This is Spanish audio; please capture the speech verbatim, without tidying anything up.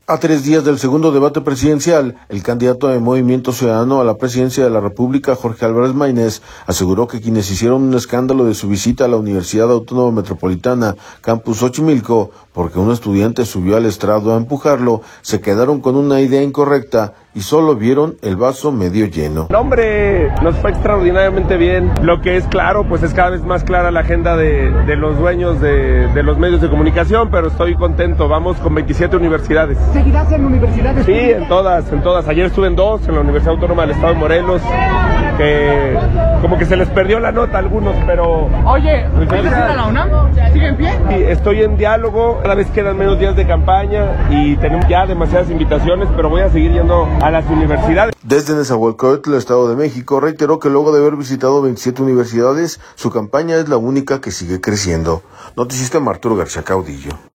A tres días del segundo debate presidencial, el candidato de Movimiento Ciudadano a la presidencia de la República, Jorge Álvarez Maínez, aseguró que quienes hicieron un escándalo de su visita a la Universidad Autónoma Metropolitana, Campus Xochimilco, porque un estudiante subió al estrado a empujarlo, se quedaron con una idea incorrecta y solo vieron el vaso medio lleno. No, hombre, nos fue extraordinariamente bien. Lo que es claro, pues es cada vez más clara la agenda de, de los dueños de, de los medios de comunicación, pero estoy contento. Vamos con veintisiete universidades. ¿Seguirás en universidades? Sí, en todas, en todas. Ayer estuve en dos, en la Universidad Autónoma del Estado de Morelos, que como que se les perdió la nota a algunos, pero... Oye, ¿vas a ir a la UNAM? ¿Sigue en pie? Sí, estoy en diálogo, cada vez quedan menos días de campaña y tenemos ya demasiadas invitaciones, pero voy a seguir yendo a las universidades. Desde Nezahualcóyotl, el Estado de México, reiteró que luego de haber visitado veintisiete universidades, su campaña es la única que sigue creciendo. Noticista Arturo García Caudillo.